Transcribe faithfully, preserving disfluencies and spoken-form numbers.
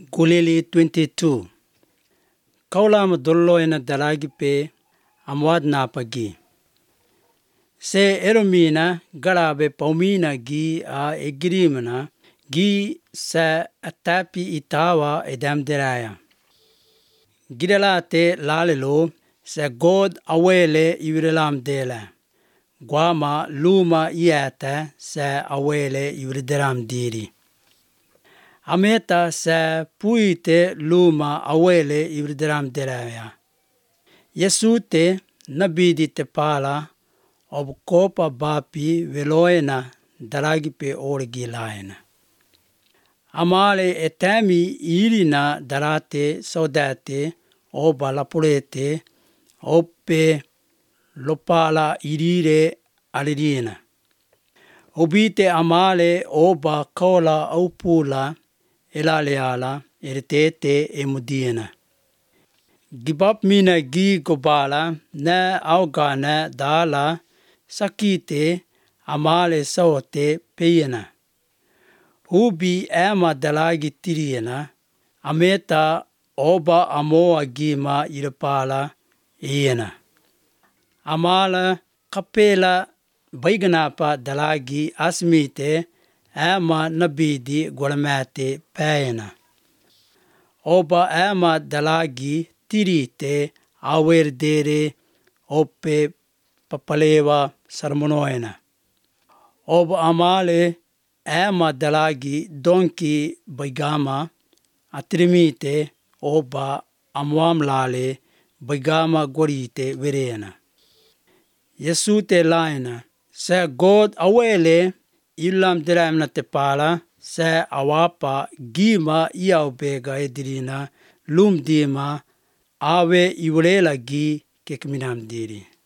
Gulili twenty-two. Kaula madolo ena dalagi pe amwad na pagi. Se eromina garabe paumina gi a egrimana gi sa atapi itawa edam deraya. Gidalate lalelo sa god awele iwirelam dela. Guama luma iata sa awele iwirideram diri. Ameta sa puite luma awele iwirideram deraya. Yesute nabidi te pala ob kopa bapi veloena daragi pe orgi laena. Amale etami irina darate saudate oba lapurete ope lopala irire alirina. Obite amale oba kola aupula elaleala eretete emudiena. Gibap mina gi gobala na augana dala sakite amale saote peyena. Ubi ema dalagi tiriena ameta oba amoa gima irapala iena. Amala kapela baiganapa dalagi asmite ema nabidi gulamate payena. Oba ema dalagi tirite awerdere ope papalewa sarmonoena. Oba amale ema dalagi donki baigama atrimite oba amwamlale baigama gorite verena. Yesute laina sa god awele ilam diramna tepala sa awapa gima iaubega edirina lum dima awe iwulela gi kekminam diri.